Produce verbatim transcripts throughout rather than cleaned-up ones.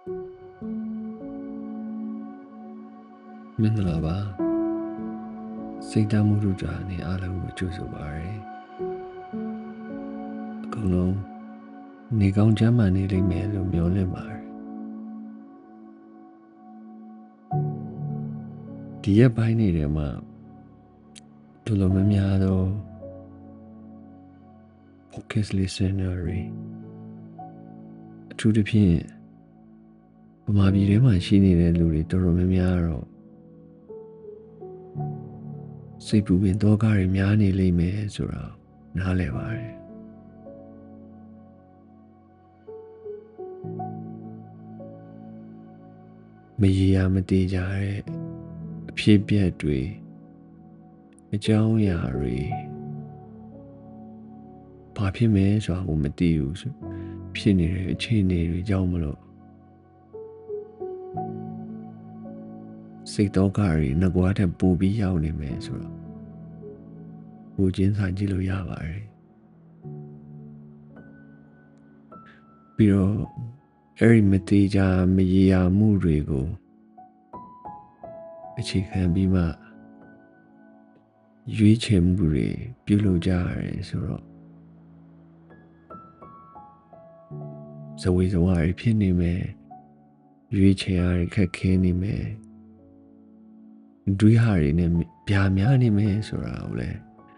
မင်္ဂလာပါစိတ်တမှုတို့တာနဲ့အားလုံးကိုကြိုဆိုပါရစေအကုန်လုံးနေကောင်းချမ်းသာနေလိမ့်မယ်လို့မျှော်လင့်ပါတယ်ဒီရက်ပိုင်းနေတယ်မှာတို့လိုမများတော့ podcast listener တွေအထူးသဖြင့်ဗမာပြည်ထဲမှာရှိနေတဲ့လူတွေတော်တော်များများတော့စိတ်ပူပင်သောကတွေများနေလိမ့်မယ်ဆိုတော့နားလည်ပါတယ်မရေရာမတည်ကြတဲ့အဖြစ်အပျက်တွေအကြောင်းအရာတွေဘာဖြစ်မယ်ဆိုတာကိုမသိဘူးဆိုဖြစ်နေတဲ့အခြေအနေတွေကြောင့်မလို့စိတ်တော့ကတွေငကွားတဲ့ပူပြီးရောက်နေမယ်ဆိုတော့ဘူချင်းစာကြည့်လို့ရပါတယ်ပြီးတော့အဲ့ဒီမတိကြမရေရာမှုတွေကိုအခြေခံပြီးမှရွေးချယ်မှုတွေပြုလုပ်ကြရတယ်ဆိုတော့ဇဝေဇဝါတွေဖြစ်နေမယ်ရွေးချယ်ရခက်ခဲနေမယ်တွေးဟာတွေနဲ့ပြာများနေမယ်ဆိုတာကိုလေ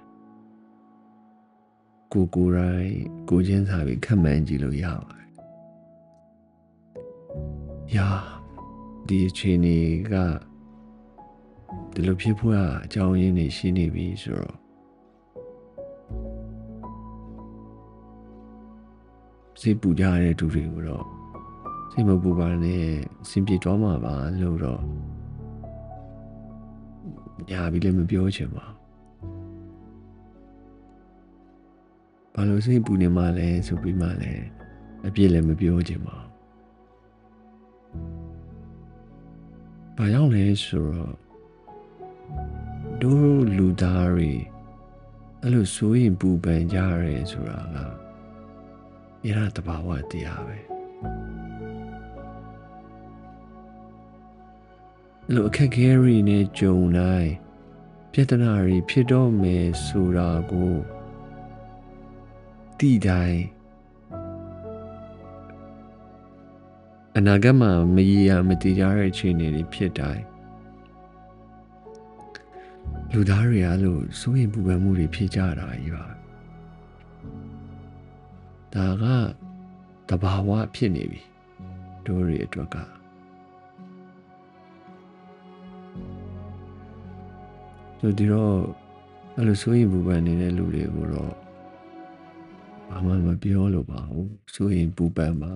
ကိုကိုယ်တိုင်ကိုချင်းစာပြီးခက်မှန်းကြည့်လို့ရပါတယ်။ယာဒီအချိန်ကဒီလိုဖြစ်ဖို့အကြောင်းရင်းတွေရှိနေပြီဆိုတော့စိတ်ပူကြတဲ့သူတွေကိုတော့စိတ်မပူပါနဲ့စင်ပြေတော့မှာပါလို့တော့ညာပြီးလည်းမပြောချင်ပါဘာလို့စိတ်ပူနေမှလဲဆိုပြီးမှလည်းအပြည့်လည်းမပြောချင်ပါဘာကြောင့်လဲဆိုတော့တို့လူသားတွေအဲ့လိုဆိုရင်ပူပန်ကြရဲဆိုတာကရတာတဘာဝတရားပဲအဲ့လိုအခက်အခဲတွေနဲ့ကြုံတိုင်းပြဿနာတွေဖြစ်တော့မယ်ဆိုတာကိုတိတိုင်းအနာဂတ်မှာမရေရာမတည်ကြတဲ့အခြေအနေတွေဖြစ်တိုင်းလူသားတွေအားလို့စိုးရင်ပူပန်မှုတွေဖြစ်ကြတာကြီးပါဒါကတဘာဝဖြစ်နေပြီတို့တွေအတွက်ကဆိုဒီတော့အဲ့လိုစိုးရင်ပူပန်နေတဲ့လူတွေကိုတော့ဘာမှမပြောလို့ပါဘူးစိုးရင်ပူပန်ပါ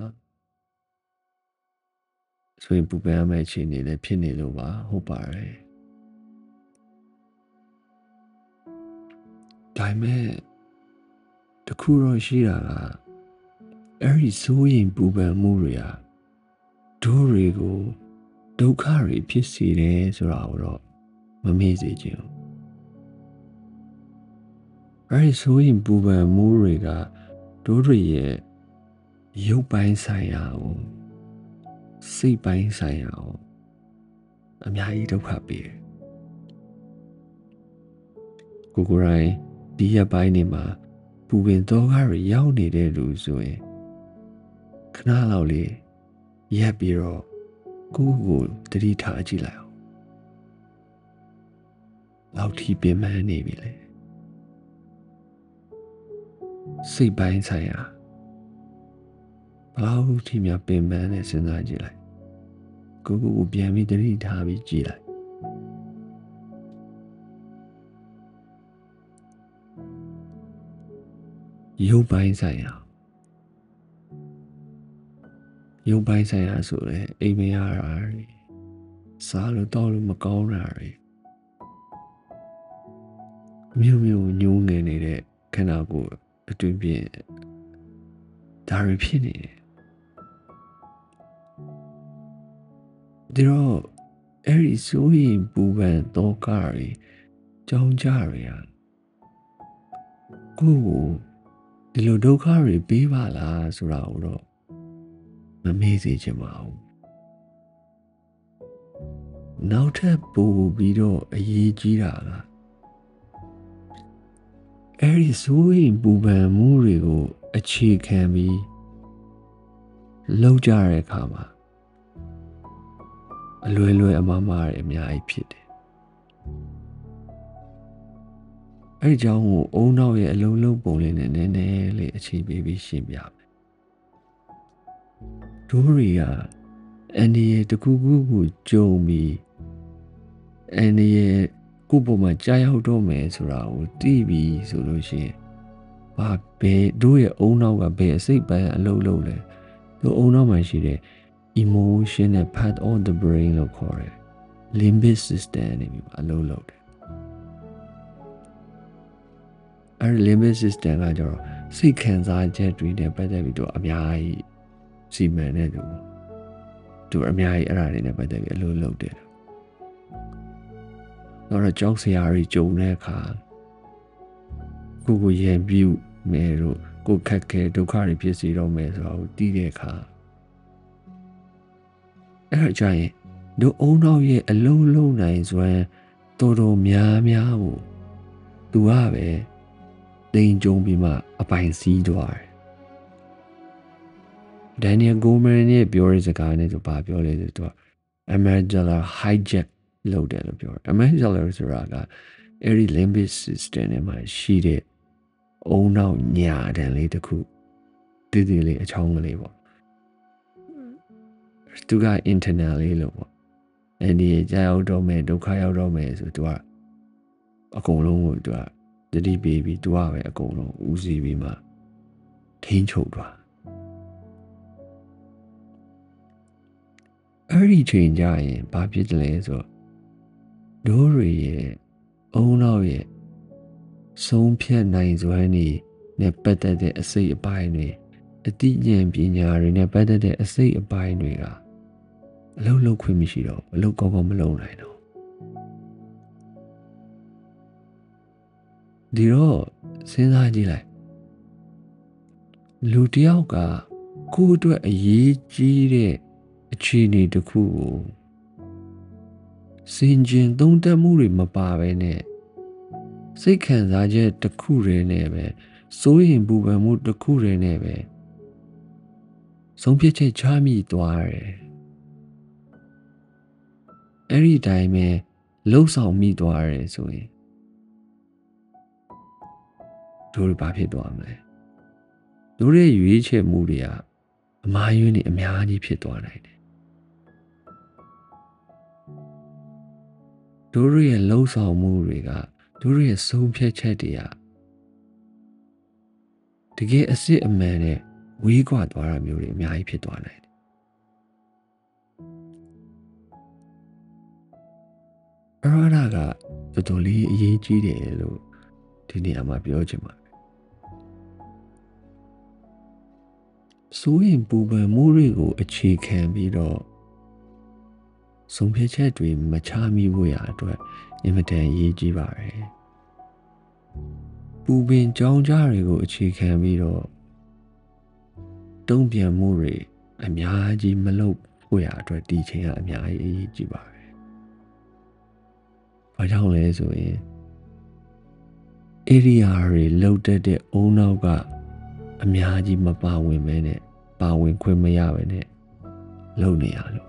စိုးရင်ပူပန်ရမယ့်အခြေအနေလည်းဖြစ်နေလို့ပါဟုတ်ပါတယ်ဒါပေမဲ့တခုတော့ရှိတာကအဲ့ဒီစိုးရင်ပူပန်မှုတွေကတို့တွေကိုဒုက္ခတွေဖြစ်စေတယ်ဆိုတာကိုတော့မမေ့စေချင်ဘူးအဲ့ဒီစိုးရင်ပူပန်မှုတွေကတို့တွေရဲ့ရုပ်ပိုင်းဆိုင်ရာကိုစိတ်ပိုင်းဆိုင်ရာကိုအများကြီးဒုက္ခပေးတယ်ကိုကိုယ်တိုင်ဒီရက်ပိုင်းနေမှာပူပင်သောကတွေရောက်နေတဲ့လူဆိုရင်ခဏလောက်လေးရက်ပြီးတော့ကိုယ့်ကိုတတိထားကြည့်လိုက်အောင်လောက်ထိပင်ပန်းနေပြီလေစိတ်ပိုင်းဆိုင်ရာဘလောက်ထိများပင်ပန်းနေစဉ်းစားကြည့်လိုက်ကိုယ့်ကိုယ်ပြန်ပြီးတတိထားပြီးကြည့်လိုက်ရုပ်ပိုင်းဆိုင်ရာရုပ်ပိုင်းဆိုင်ရာဆိုလဲအိမ်မရတာတွေစားလို့တောက်လို့မကောင်းတာတွေမြို့မြို့ညှိုးငယ်နေတဲ့ခန္ဓာကိုယ်အတွင်းပြင်ဒါတွေဖြစ်နေတယ်ဒီတော့အဲ့ဒီဆိုရင်ပူပန်သောကတွေကြောင်းကြတွေဟာကိုယ့်ကိုဒီလိုဒုက္ခတွေပေးပါလားဆိုတာကိုတော့မမေ့စေချင်ပါဘူးနောက်ထပ်ပို့ပြီးတော့အရေးကြီးတာကအဲ့ဒီစိုးရိမ်ပူပန်မှုတွေကိုအခြေခံပြီးလောက်ကြတဲ့အခါမှာအလွယ်လွယ်အမှားမှားတွေအများကြီးဖြစ်တယ်အဲ့ဒီကြောင့်ကိုအုံနောက်ရဲ့အလုံးလုံးပုံလေးနဲ့နည်းနည်းလေးအခြေပေးပြီးရှင်းပြမယ်တို့တွေကအန်ဒီရဲ့တကူကူကိုကြုံပြီးအန်ဒီရဲ့ကိုယ့်ပုံမှာကြားရောက်တော့မယ်ဆိုတာကိုသိပြီးဆိုလို့ရှိရင်ဘာဘယ်တို့ရဲ့အုံနောက်ကဘယ်အစိတ်ပိုင်းအလုံးလုံးလဲတို့အုံနောက်မှာရှိတဲ့ emotional part of the brain လို့ခေါ်တယ် limbic system နေပြီအလုံးလုံးတယ်အဲ့ဒီ limbic system ကကျတော့စိတ်ခံစားချက်တွေနဲ့ပတ်သက်ပြီးတော့အများကြီးစီမံနေတယ်သူအများကြီးအဲ့ဒါတွေနဲ့ပတ်သက်ပြီးအလုံးလုံးတယ်တော့ကြောက်စရာတွေကြုံတဲ့အခါကိုကိုရင်ပြူမယ်တို့ကိုခက်ခဲဒုက္ခတွေဖြစ်စီတော့မယ်ဆိုတာကိုသိတဲ့အခါအဲ့ဒါကြရင်တို့အုံနောက်ရဲ့အလုံးလုံးနိုင်စွမ်းတော်တော်များများကိုသူကပဲတိမ်ကြုံပြီးမှအပိုင်စီးသွားတယ်ဒန်နီယယ်ဂိုမန်ရဲ့ပြောတဲ့စကားနဲ့သူဘာပြောလဲဆိုတော့ amygdala hijack လုပ်တယ်လို့ပြောတယ် amygdala ဆိုတာကအဲ့ဒီ limbic system နဲ့မှာရှိတဲ့အုံနောက်ညာတန်လေးတစ်ခုတည်တည်လေးအချောင်းကလေးပေါ့သူက internal လေးလို့ပေါ့အဲ့ဒီကြာရောက်တော့မယ်ဒုက္ခရောက်တော့မယ်ဆိုသူကအကုန်လုံးကိုသူကတတိပေးပြီးသူကပဲအကုန်လုံးဦးစီးပြီးမှထိန်းချုပ်သွားအဲ့ဒီချိန်ကြရင်ဘာဖြစ်တယ်လဲဆိုတော့တို့တွေရဲ့အုံနောက်ရဲ့ဆုံးဖြတ်နိုင်စွမ်းတွေနဲ့ပတ်သက်တဲ့အစိတ်အပိုင်းတွေအသိဉာဏ်ပညာတွေနဲ့ပတ်သက်တဲ့အစိတ်အပိုင်းတွေကအလုံးလုံးခွင့်မရှိတော့အလုံးကောင်းကောင်းမလုံးနိုင်တော့ဒီတော့စဉ်းစားကြည့်လိုက်လူတယောက်ကကိုယ့်အတွက်အရေးကြီးတဲ့အခြေအနေတစ်ခုကိုစင်ကြင်သုံးသပ်မှုတွေမပါဘဲနဲ့စိတ်ခံစားချက်တစ်ခုတည်းနဲ့ပဲစိုးရင်ပူပန်မှုတစ်ခုတည်းနဲ့ပဲဆုံးဖြတ်ချက်ချမိသွားတယ်အဲ့ဒီတိုင်းပဲလှုပ်ဆောင်မိသွားတယ်ဆိုရင်တို့ဘာဖြစ်သွားမလဲတို့ရဲ့ရွေးချယ်မှုတွေကအမှားယွင်းတွေအများကြီးဖြစ်သွားနိုင်တယ်တို့ရဲ့လှုပ်ဆောင်မှုတွေကတို့ရဲ့ဆုံးဖြတ်ချက်တွေကတကယ်အစစ်အမှန်နဲ့ဝေးကွာသွားတာမျိုးတွေအများကြီးဖြစ်သွားနိုင်တယ်အဲ့ဒါကတော်တော်လေးအရေးကြီးတယ်လို့ဒီနေရာမှာပြောချင်ပါတယ်စိုးရင်ပူပန်မှုတွေကိုအခြေခံပြီးတော့ဆုံးဖြတ်ချက်တွေမချမိဖို့ရအတွက်အင်မတန်အရေးကြီးပါတယ်ပူပင်ကြောင်းကြားတွေကိုအခြေခံပြီးတော့တုံ့ပြန်မှုတွေအများကြီးမလုပ်ဖို့ရအတွက်ဒီချိန်ကအများကြီးအရေးကြီးပါတယ်ဘာကြောင့်လဲဆိုရင် area တွေလောက်တတ်တဲ့အုံနောက်ကအများကြီးမပါဝင်မဲနဲ့ပါဝင်ခွင့်မရပဲနဲ့လုပ်နေရလို့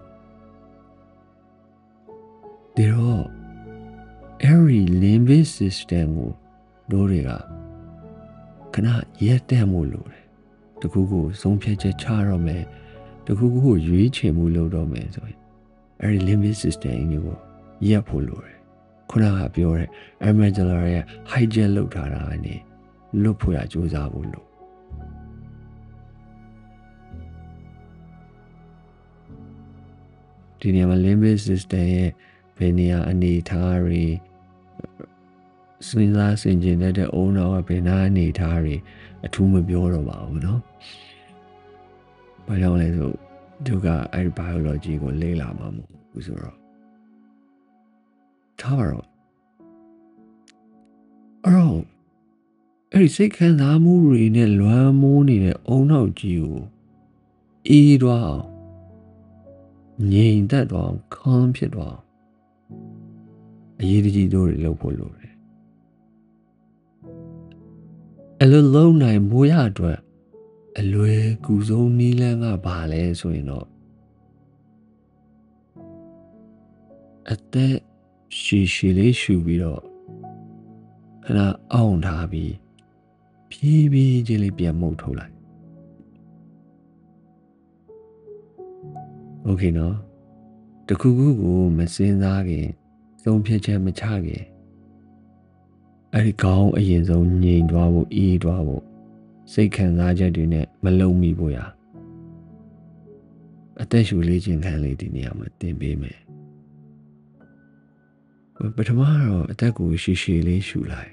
ဒီတော့ every limbic system ကိုတို့တွေကခဏရက်တန့်မှုလို့တယ်တခုခုဆုံးဖြတ်ချက်ချတော့မယ်တခုခုကိုရွေးချယ်မှုလုပ်တော့မယ်ဆိုရင်အဲ့ဒီ limbic system ကိုရက်ဖို့လို့တယ်ခုနကပြောတဲ့ amygdala ရဲ့ hijack လုပ်ထားတာကနေလွတ်ဖို့ရကြိုးစားဖို့လို့ဒီနေရာမှာ limbic system ရဲ့ဘယ်နေရာအနေထားတွေစဉ်းစားဆင်ခြင်တဲ့အုံနောက်ကဘယ်နာအနေထားတွေအထူးမပြောတော့ပါဘူးเนาะဘာကြောင့်လဲဆိုသူကအဲ့ biology ကိုလေ့လာမှာမဟုတ်ဘူးဆိုတော့ထားပါတော့အဲ့တော့အဲ့ဒီစိတ်ခံစားမှုတွေနဲ့လွမ်းမိုးနေတဲ့အုံနောက်ကြီးကိုအေးသွားအောင်ငြိမ်သက်သွားအောင်calmဖြစ်သွားအောင်အရေးတကြီးတို့တွေလုပ်ဖို့လိုတယ်အဲ့လိုလုံးနိုင်မိုးရအတွက်အလွယ်ကူဆုံးနီးလန်းကဘာလဲဆိုရင်တော့အသက်ရှည်ရှည်လေးရှူပြီးတော့ခဏအောင်ထားပြီးဖြည်းဖြည်းချင်းလေးပြန်မှုတ်ထုတ်လိုက်โอเคနော်တခုခုကိုမစင်စားခင်သုံးဖြတ်ချက်မချခင်အဲ့ဒီကောင်းအရင်ဆုံးငြိမ်သွားဖို့အေးသွားဖို့စိတ်ခံစားချက်တွေနဲ့မလုံမိဖို့ရအသက်ရှူလေးခြင်းခံလေးဒီနေရာမှာသင်ပေးမယ်ပထမတော့အသက်ကိုရှည်ရှည်လေးရှူလိုက်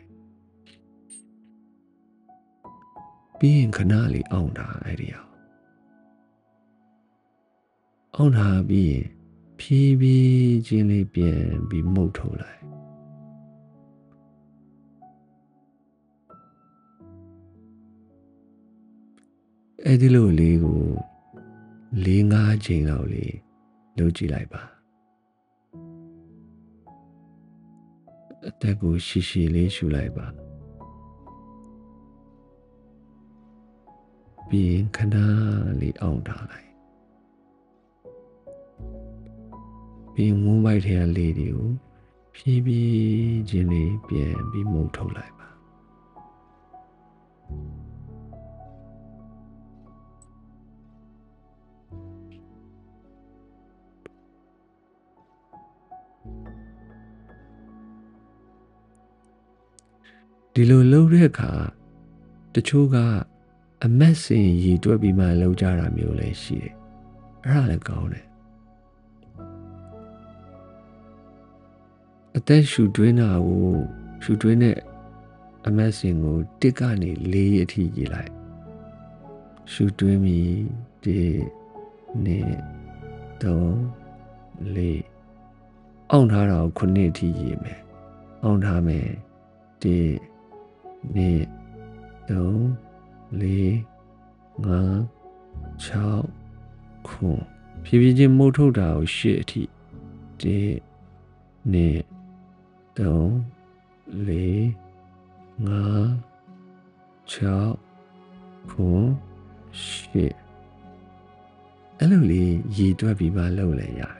ပြီးရင်ခဏလေးအောင့်တာအဲ့ဒီအောင်အောင့်တာပြီးရင်ဖြည်းဖြည်းချင်းလေးပြန်ပြီးမှုတ်ထုတ်လိုက်အဲ့ဒီလိုလေးကို၄-၅ချိန်လောက်လေးလုပ်ကြည့်လိုက်ပါအသက်ကိုရှည်ရှည်လေးရှူလိုက်ပါပြီးရင်ခဏလေးအောင့်ထားလိုက်ပြီးရင်ဝန်းပိုက်ထဲကလေးတွေကိုဖြည်းဖြည်းချင်းလေးပြန်ပြီးမှုတ်ထုတ်လိုက်ပါဒီလိုလုပ်တဲ့အခါတချို့ကအမက်စင်ရည်တွက်ပြီးမှလုပ်ကြတာမျိုးလည်းရှိတယ်အဲ့ဒါလည်းကောင်းတယ်အသက်ရှူတွင်းတာကိုရှူတွင်းတဲ့အမက်စင်ကိုတစ်ကနေလေးအထိရေးလိုက်ရှူတွင်းပြီးဒီနေ့တော့လေးအောင်ထားတာကိုခုနှစ်အထိရေးမယ်အောင်ထားမယ်ဒီနေ့တော့လေးငါးခြောက်ခုဖြည်းဖြည်းချင်းမှုတ်ထုတ်တာကိုရှစ်အထိဒီနေ့တော့လေးငါးခြောက်ခုရှစ်အဲ့လိုလေးရည်တွက်ပြီးမှလုပ်လဲရတယ်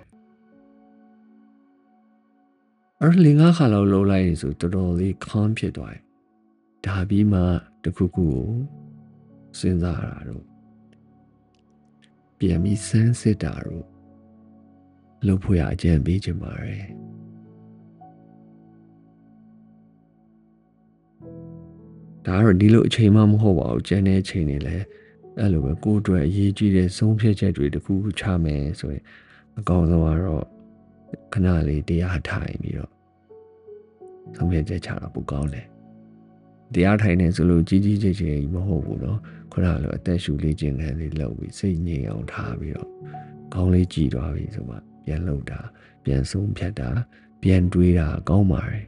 အဲ့လေးငါးခါလောက်လုပ်လိုက်ရင်ဆိုတော်တော်လေးခေါင်းဖြစ်သွားတယ်ဒါပြီးမှတခုခုကိုစဉ်းစားတာတော့ပြန်ပြီးစမ်းစစ်တာတော့လုပ်ဖို့ရအကြံပေးချင်ပါတယ်ဒါကတော့ဒီလိုအချိန်မှမဟုတ်ပါဘူးကျန်တဲ့အချိန်တွေလည်းအဲ့လိုပဲကိုယ်အတွက်အရေးကြီးတဲ့ဆုံးဖြတ်ချက်တွေတခုခုချမယ်ဆိုရင်အကောင်းဆုံးကတော့ခဏလေးတရားထိုင်ပြီးတော့ဆုံးဖြတ်ချက်ချတာပိုကောင်းတယ်တရားထိုင်နေဆိုလို့ကြီးကြီးကျယ်ကျယ်မဟုတ်ဘူးเนาะခုနကလိုအသက်ရှူလေးခြင်းခံလေးလုပ်ပြီးစိတ်ငြိမ်အောင်ထားပြီးတော့ကောင်းလေးကြည်သွားပြီဆိုမှပြန်လှုပ်တာပြန်ဆုံးဖြတ်တာပြန်တွေးတာကောင်းပါတယ်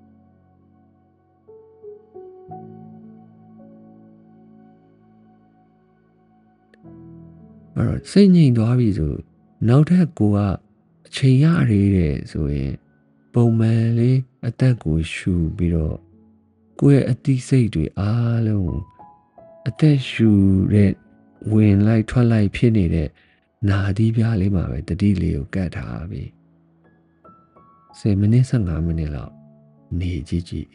အဲ့တော့စိတ်ငြိမ်သွားပြီဆိုနောက်ထပ်ကိုကအချိန်ရရတဲ့ဆိုရင်ပုံမှန်လေးအသက်ကိုရှူပြီးတော့ကိုယ့်ရဲ့အသိစိတ်တွေအားလုံးအသက်ရှူတဲ့ဝင်လိုက်ထွက်လိုက်ဖြစ်နေတဲ့နာသီးပြားလေးမှာပဲတတိလေးကိုကတ်ထားပြီးဆယ်မိနစ်ဆယ်ငါးမိနစ်လောက်နေကြည့်ကြည့်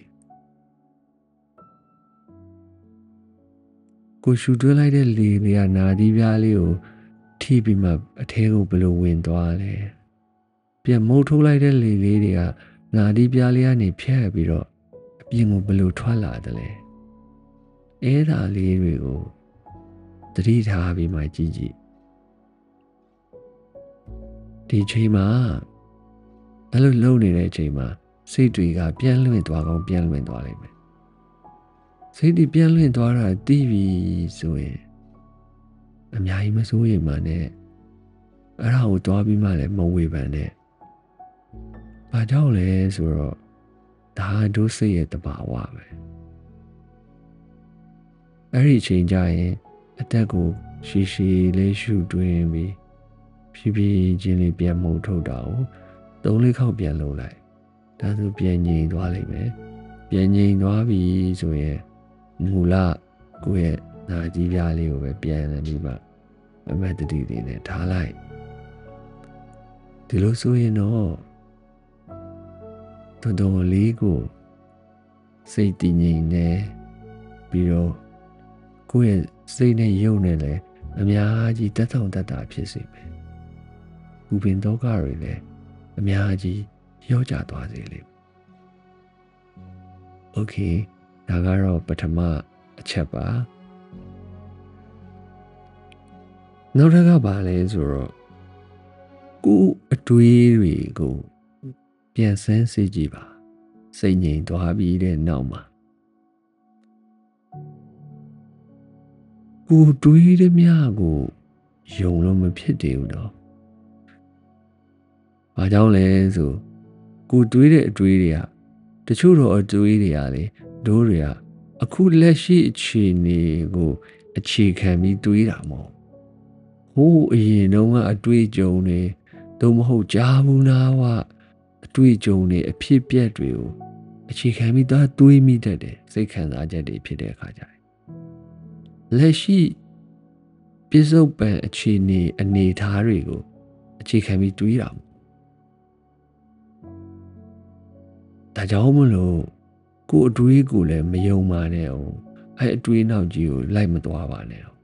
ကိုရှူတွဲလိုက်တဲ့လေတွေကနာသီးပြားလေးကိုထိပြီးမှအထဲကိုဘယ်လိုဝင်သွားလဲပြန်မုတ်ထုတ်လိုက်တဲ့လေလေးတွေကနာသီးပြားလေးကနေဖြတ်ပြီးတော့အပြင်ကိုဘယ်လိုထွက်လာတယ်လဲအဲ့ဒါလေးတွေကိုသတိထားပြီးမှကြည့်ကြည့်ဒီချိန်မှာအဲ့လိုလုံနေတဲ့အချိန်မှာစိတ်တွေကပြန်လွင့်သွားကောင်းပြန်လွင့်သွားလိမ့်မယ်စိတ်တွေပြန်လွင့်သွားတာသိပြီဆိုရင်အများကြီးမစိုးရိမ်ပါနဲ့အဲ့ဒါကိုတွားပြီးမှလည်းမဝေဖန်နဲ့ဘာကြောင့်လဲဆိုတော့ဒါဒုစိတ်ရဲ့တဘာဝပဲအဲ့ဒီအချိန်ကျရင်အသက်ကိုရှည်ရှည်လေးရှူတွင်းပြီးဖြည်းဖြည်းချင်းလေးပြန်မှုတ်ထုတ်တာကိုသုံးလေးခေါက်ပြန်လုပ်လိုက်ဒါဆိုပြန်ငြိမ်သွားလိမ့်မယ်ပြန်ငြိမ်သွားပြီဆိုရင်မူလကိုယ့်ရဲ့နာကြီးပြားလေးကိုပဲပြန်လည်ပြီးမှအမတ်တတိလေးနဲ့ထားလိုက်ဒီလိုဆိုရင်တော့တော်တော်လေးကိုစိတ်တည်ငြိမ်နေပြီးတော့ကိုယ့်ရဲ့စိတ်နဲ့ရုပ်နဲ့လည်းအများကြီးတက်ဆောင်တက်တာဖြစ်စေမယ်။ဘူပင်ဒုက္ခတွေလည်းအများကြီးရောကြသွားစေလိမ့်မယ်။ Okay ဒါကတော့ပထမအချက်ပါ။နောက်တစ်ခါပါလဲဆိုတော့ကိုယ်အတွေးတွေကိုပြန်ဆန်းစစ်ကြည့်ပါ။စိတ်ငြိမ်သွားပြီးတဲ့နောက်မှာကိုတွေးတဲ့များကိုယုံလို့မဖြစ်သေးဘူးတော့။ဘာကြောင့်လဲဆိုကိုတွေးတဲ့အတွေးတွေကတချို့တော့အတွေးတွေကလေတို့တွေကအခုလက်ရှိအခြေအနေကိုအခြေခံပြီးတွေးတာမဟုတ်ဟိုးအရင်တုန်းကအတွေးကြုံတွေသို့မဟုတ်ကြားဘူးလားဝအတွေးကြုံတွေအဖြစ်ပြက်တွေကိုအခြေခံပြီးသားတွေးမိတတ်တယ်စိတ်ခံစားချက်တွေဖြစ်တဲ့အခါကျရင်လက်ရှိပြစ္ဆုတ်ပံအခြေအနေအနေထားတွေကိုအခြေခံပြီးတွေးတာဒါကြောင့်မလို့ကိုယ်အတွေးကိုလည်းမယုံပါနဲ့အောင်အဲ့အတွေးနောက်ကြီးကိုလိုက်မသွားပါနဲ့အောင်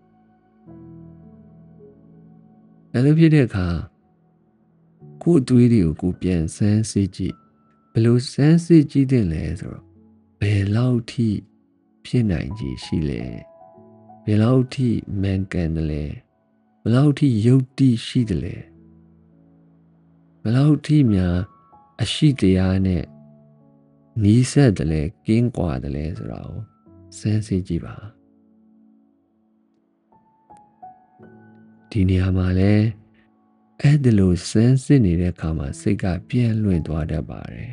ဒါလိုဖြစ်တဲ့အခါကိုယ်အတွေးတွေကိုကိုယ်ပြန်ဆန်းစစ်ကြည့်ဘယ်လိုဆန်းစစ်ကြည့်တဲ့လဲဆိုတော့ဘယ်လောက်ထိဖြစ်နိုင်ကြီးရှိလဲဘယ်လောက်ထိမှန်ကန်တယ်လဲဘယ်လောက်ထိယုတ်တိရှိတယ်လဲဘယ်လောက်ထိများအရှိတရားနဲ့နီးစပ်တယ်လဲကင်းကွာတယ်လဲဆိုတာကိုစမ်းစစ်ကြည့်ပါဒီနေရာမှာလဲအဲ့ဒီလိုစမ်းစစ်နေတဲ့အခါမှာစိတ်ကပြန့်လွင့်သွားတတ်ပါတယ်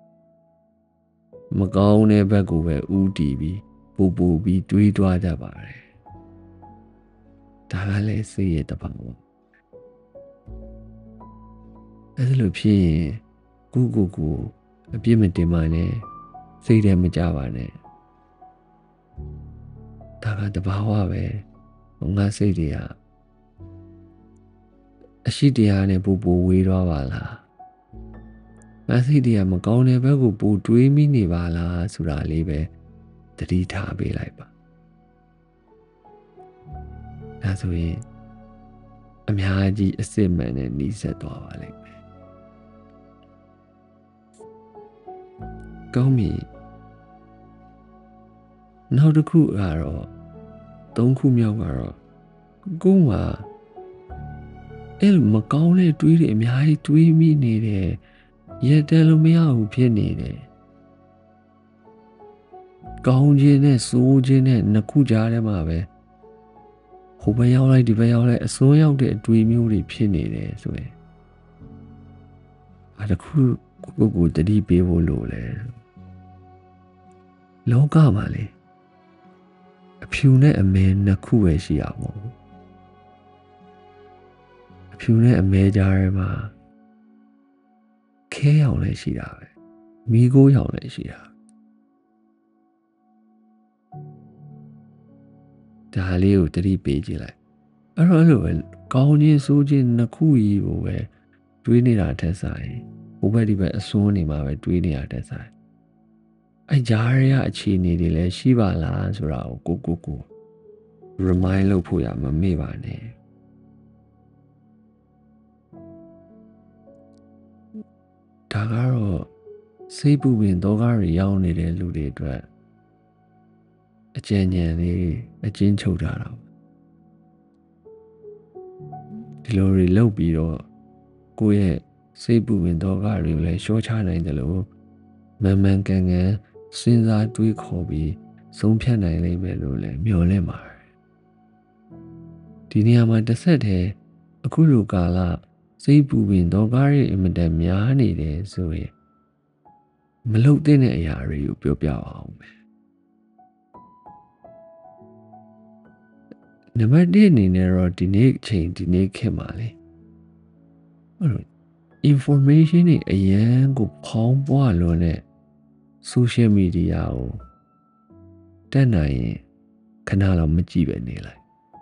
မကောင်းတဲ့ဘက်ကိုပဲဥတီပြီးပူပူပြီးတွေးသွားတတ်ပါတယ်ဒါကလည်းစိတ်ရဲ့တဘာဝအဲ့လိုဖြစ်ရင်ကိုကိုကိုအပြစ်မတင်ပါနဲ့စိတ်ထဲမကြပါနဲ့ဒါကတဘာဝပဲငါစိတ်တွေကအရှိတရားနဲ့ပူပူဝေးသွားပါလားငါစိတ်တွေကမကောင်းတဲ့ဘက်ကိုပူတွေးမိနေပါလားဆိုတာလေးပဲသတိထားပေးလိုက်ပါဒါဆိုရင်အများကြီးအစစ်မှန်နဲ့နှီးဆက်သွားပါလိမ့်မယ်ကောင်းပြီနောက်တစ်ခုကတော့သုံးခုမြောက်ကတော့ကိုယ်မှာအဲ့မကောင်းတဲ့တွေးတွေအများကြီးတွေးမိနေတယ်ရက်တယ်လို့မရဘူးဖြစ်နေတယ်ကောင်းခြင်းနဲ့ဆိုးခြင်းနဲ့နှစ်ခုကြားထဲမှာပဲဟိုဘက်ရောက်လိုက်ဒီဘက်ရောက်လိုက်အစွန်းရောက်တဲ့အတွေးမျိုးတွေဖြစ်နေတယ်ဆိုရင်အဲတခုကိုကိုတတိပေးဖို့လိုလဲလောကမှာလေအဖြူနဲ့အမဲနှစ်ခုပဲရှိရမှာအဖြူနဲ့အမဲကြားထဲမှာခဲရောင်လည်းရှိတာပဲမီးခိုးရောင်လည်းရှိတာဒါလေးကိုတတိပေးကြည့်လိုက်အဲ့တော့အဲ့လိုပဲကောင်းခြင်းဆိုးခြင်းနှစ်ခုကြီးကိုပဲတွေးနေတာထက်ဆိုင်ဟိုဘက်ဒီဘက်အစွန်းနေမှာပဲတွေးနေတာထက်ဆိုင်အဲ့ကြားရအခြေအနေတွေလည်းရှိပါလားဆိုတာကိုကိုကိုကို remind လုပ်ဖို့ရမမေ့ပါနဲ့ဒါကတော့စိတ်ပူပင်ဒုက္ခတွေရောက်နေတဲ့လူတွေအတွက်အကျဉ်းဉာဏ်လေးအကျဉ်းချုပ်ထားတာဒီလိုတွေလုပ်ပြီးတော့ကိုယ့်ရဲ့စိတ်ပူပင်ဒုက္ခတွေကိုလည်းရှော့ချနိုင်တယ်လို့မန်မှန်ကန်ကန်စဉ်းစားတွေးခေါ်ပြီးဆုံးဖြတ်နိုင်လိမ့်မယ်လို့လည်းမျှော်လင့်ပါတယ်ဒီနေရာမှာတစ်ဆက်တည်းအခုလိုကာလစိတ်ပူပင်ဒုက္ခတွေအင်မတန်များနေတယ်ဆိုရင်မလုပ်တဲ့အရာတွေကိုပြောပြအောင်မယ်နံပါတ်တစ်အနေနဲ့တော့ဒီနေ့ချိန်ဒီနေ့ခေတ်မှာလေအဲ့လို information တွေအရန်ကိုဖောင်းပွားလွန်းတဲ့ social media ကိုတက်နိုင်ရင်ခဏတော့မကြည့်ပဲနေလိုက်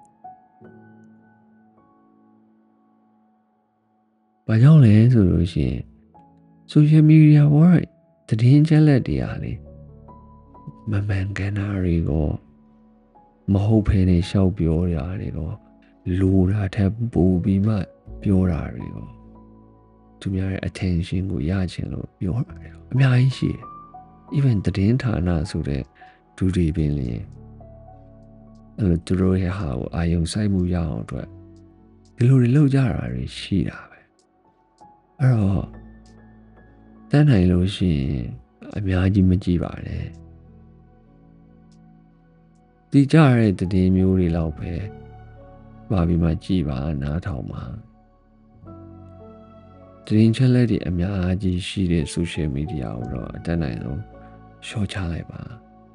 ဘာကြောင့်လဲဆိုလို့ရှိရင် social media ဘောတည်င်းချက်လက်တွေအားလေမမှန်ကန်တာတွေကိုမဟုတ်ဖ ೇನೆ ရှောက်ပြောရတာတွေကိုလိုတာထက်ပိုပြီးမှပြောတာတွေကိုသူများရဲ့ attention ကိုရချင်လို့ပြောတာတွေအများကြီးရှိတယ် even တည်င်းဌာနဆိုတဲ့ဒူတွေပင်လေအဲ့လိုသူတို့ရဲ့ဟာကိုအာယုံဆိုင်မှုရအောင်အတွက်ဒီလိုတွေလုပ်ကြတာတွေရှိတာပဲအဲ့တော့တန်းနိုင်လို့ရှိရင်အများကြီးမကြည့်ပါနဲ့ဒီကြရတဲ့တည်င်းမျိုးတွေလောက်ပဲပါပြီးမှကြည့်ပါနားထောင်ပါတည်င်းချက်လက်တွေအများကြီးရှိတဲ့ social media ကိုတော့အတန်းနိုင်ဆုံးရှော့ချလိုက်ပါ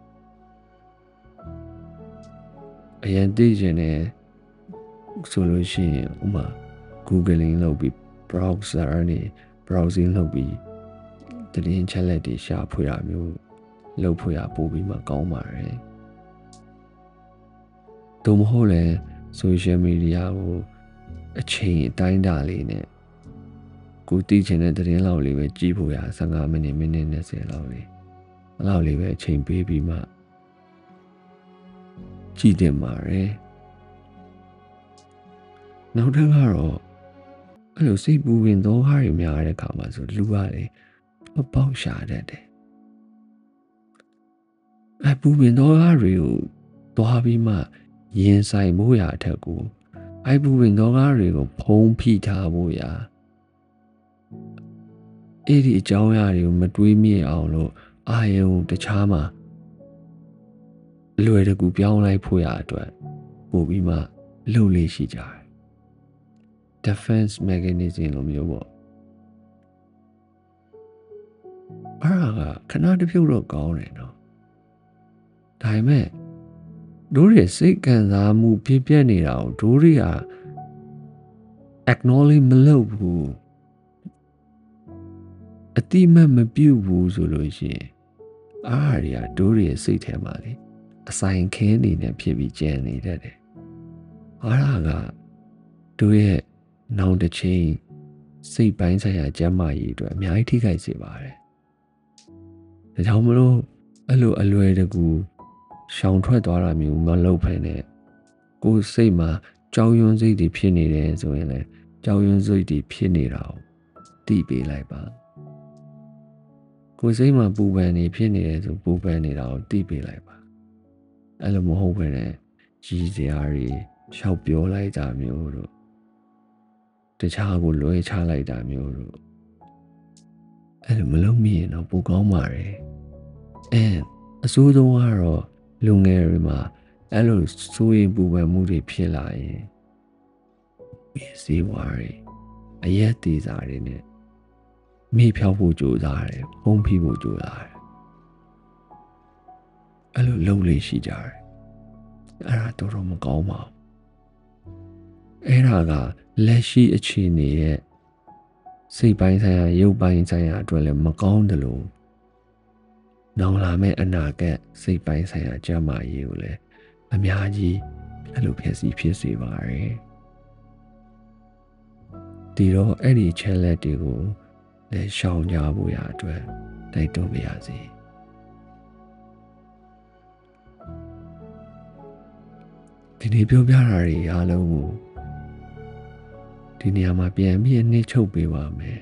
အရင်သိကျင်တယ်ဆိုလို့ရှိရင်ဥမာ googling လုပ်ပြီး browser နဲ့ browsing လုပ်ပြီးတည်င်းချက်လက်တွေရှာဖွေရမျိုးလုပ်ဖွေရပို့ပြီးမှကောင်းပါတယ်။သို့မဟုတ်လဲ social media ကိုအချိန်အတိုင်းအတာလေးနဲ့ကိုသိချင်တဲ့တည်င်းလောက်လေးပဲကြည့်ဖို့ရfifteenမိနစ်မိနစ်twentyလောက်လေးအဲ့လောက်လေးပဲအချိန်ပေးပြီးမှကြည့်တင်ပါတယ်နောက်တစ်ခါတော့အဲ့လိုစိတ်ပူပင်သောဟာတွေများတဲ့အခါမှာဆိုလူကလေပေါက်ရှာတတ်တယ်အပူပင်သောဟာတွေကိုသွားပြီးမှရင်ဆိုင်ဖို့ရအထက်ကိုအပူပင်သောဟာတွေကိုဖုံးဖိထားဖို့ရအဲ့ဒီအကြောင်းအရာတွေကိုမတွေးမြင်အောင်လို့အာယုံတခြားမှာလွယ်တကူပြောင်းလိုက်ဖို့ရအတွက်ပို့ပြီးမှလှုပ်လေးရှိကြတယ် defense mechanism လိုမျိုးပေါ့အဲ့ဒါကခဏတစ်ဖြုတ်တော့ကောင်းတယ်နော်ဒါပေမဲ့တို့ရဲ့စိတ်ခံစားမှုဖြစ်ပြနေတာကိုတို့တွေက acknowledge မလုပ်ဘူးအတိမတ်မပြုတ်ဘူးဆိုလို့ရှိရင်အားရတွေကတို့ရဲ့စိတ်ထဲမှာလေအဆိုင်ခဲနေနဲ့ဖြစ်ပြီးကြံနေတတ်တယ်အားရကတို့ရဲ့နောင်တစ်ချိန်စိတ်ပိုင်းဆိုင်ရာကျန်းမာရေးအတွက်အများကြီးထိခိုက်စေပါတယ်ဒါကြောင့်မလို့အဲ့လိုအလွယ်တကူရှောင်ထွက်သွားတာမျိုးမလုပ်ဖ ೇನೆ ကိုယ်စိတ်မှာကြောက်ရွံ့စိတ်တွေဖြစ်နေတယ်ဆိုရင်လည်းကြောက်ရွံ့စိတ်တွေဖြစ်နေတာကိုသိပေးလိုက်ပါကိုယ်စိတ်မှာပူပန်နေဖြစ်နေတယ်ဆိုပူပန်နေတာကိုသိပေးလိုက်ပါအဲ့လိုမဟုတ်ဘဲနဲ့ကြီးစရာတွေရှောက်ပြောလိုက်တာမျိုးတို့တခြားကိုလွှဲချလိုက်တာမျိုးတို့အဲ့လိုမလုပ်မိရင်တော့ပိုကောင်းပါတယ်အဲအဆိုးဆုံးကတော့လူငယ်တွေမှာအဲ့လိုစိုးရိမ်ပူပန်မှုတွေဖြစ်လာရင်မြေစီးဝါးတွေအရက်သေးစားတွေနဲ့မိဖြောက်ဖို့ကြိုးစားတယ်ဖုံးဖိဖို့ကြိုးစားတယ်အဲ့လိုလုပ်လေးရှိကြတယ်အဲ့ဒါတော်တော်မကောင်းပါဘူးအဲ့ဒါကလက်ရှိအခြေအနေရဲ့စိတ်ပိုင်းဆိုင်ရာရုပ်ပိုင်းဆိုင်ရာအတွက်လည်းမကောင်းတယ်လို့နောင်လာမယ့်အနာဂတ်စိတ်ပိုင်းဆိုင်ရာကျန်းမာရေးကိုလည်းအများကြီးအဲ့လိုဖြစ်စီဖြစ်စေပါရယ်ဒီတော့အဲ့ဒီ challenge တွေကိုလည်းရှောင်ကြဖို့ရအတွက်တိုက်တွန်းပါရစေဒီနေ့ပြောပြတာတွေအားလုံးကိုဒီနေရာမှာပြန်ပြီးနှိမ့်ချုပ်ပေးပါမယ်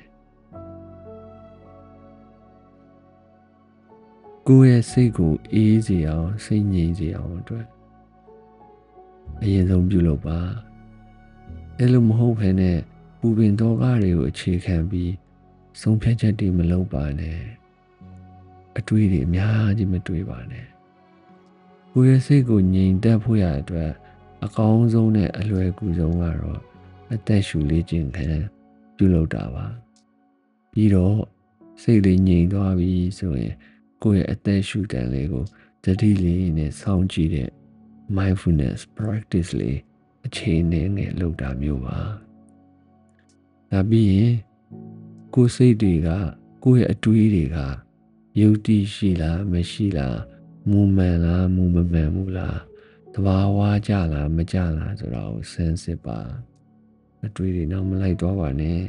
ကိုယ့်ရဲ့စိတ်ကိုအေးစေအောင်စိတ်ငြိမ်စေအောင်အတွက်အရင်ဆုံးပြုလုပ်ပါအဲ့လိုမဟုတ်ဘဲနဲ့ပူပင်တော့ကားတွေကိုအခြေခံပြီးဆုံးဖြတ်ချက်တွေမလုပ်ပါနဲ့အတွေးတွေအများကြီးမတွေးပါနဲ့ကိုယ့်ရဲ့စိတ်ကိုငြိမ်သက်ဖို့ရအတွက်အကောင်းဆုံးနဲ့အလွယ်ကူဆုံးကတော့အသက်ရှူလေးခြင်းခံပြုလုပ်တာပါပြီးတော့စိတ်လေးငြိမ်သွားပြီဆိုရင်ကိုယ့်ရဲ့အသက်ရှူတန်လေးကိုတတိလေးနဲ့စောင့်ကြည့်တဲ့ mindfulness practice လေးအချိန်နဲ့နဲ့လုပ်တာမျိုးပါဒါပြီးရင်ကိုယ်စိတ်တွေကကိုယ့်ရဲ့အတွေးတွေကယုတ်တိရှိလားမရှိလားမူမှန်လားမူမမှန်ဘူးလားတဘာဝကြလားမကြလားဆိုတော့ဆန်းစစ်ပါအတွေးတွေတော့မလိုက်သွားပါနဲ့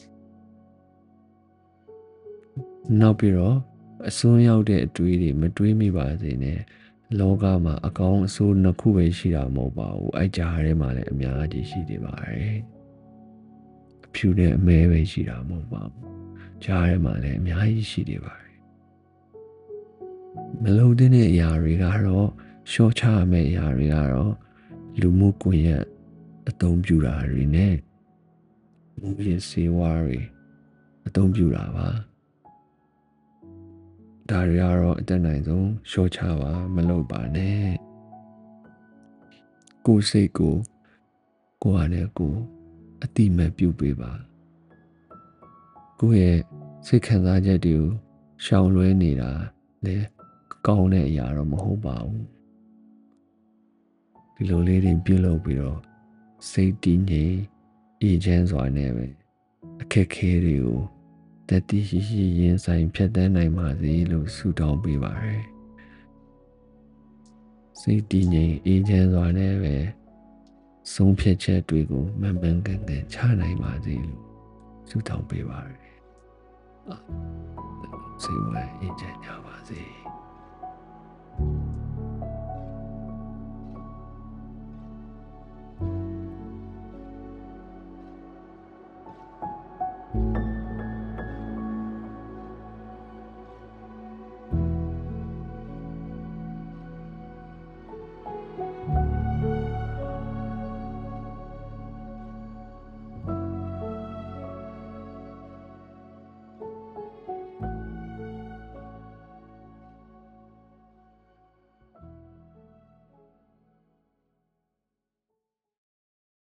နောက်ပြီးတော့အစွန်းရောက်တဲ့အတွေးတွေမတွေးမိပါစေနဲ့လောကမှာအကောင်းအဆိုးနှစ်ခုပဲရှိတာမဟုတ်ပါဘူးအဲ့ကြားထဲမှာလည်းအများကြီးရှိနေပါတယ်အဖြူနဲ့အမဲပဲရှိတာမဟုတ်ပါဘူးကြားထဲမှာလည်းအများကြီးရှိနေပါတယ်မလုံတဲ့အရာတွေကတော့ရှော့ချရမယ့်အရာတွေကတော့လူမှုကွန်ရက်အသုံးပြုတာတွေနဲ့မူရင်းစေဝါတွေအသုံးပြုတာပါဒါတွေကတော့အတက်နိုင်ဆုံးရှော့ချပါမလုပ်ပါနဲ့ကိုယ်စိတ်ကိုကိုယ်ဟာနဲ့ကိုယ်အတိမတ်ပြုပေးပါကိုယ့်ရဲ့စိတ်ခံစားချက်တွေကိုရှောင်လွှဲနေတာလေကောင်းတဲ့အရာတော့မဟုတ်ပါဘူးဒီလိုလေးတွေပြုလုပ်ပြီးတော့စိတ်တည်ငြိမ်အေးချမ်းစွာနဲ့ပဲအခက်ခဲတွေကိုတတိရှိရှိရင်ဆိုင်ဖြတ်သန်းနိုင်ပါစေလို့ဆုတောင်းပေးပါရယ်စိတ်တည်ငြိမ်အေးချမ်းစွာနဲ့ပဲဆုံးဖြတ်ချက်တွေကိုမှန်မှန်ကန်ကန်ချနိုင်ပါစေလို့ဆုတောင်းပေးပါရယ်စိတ်ဝမ်းအေးချမ်းကြပါစေ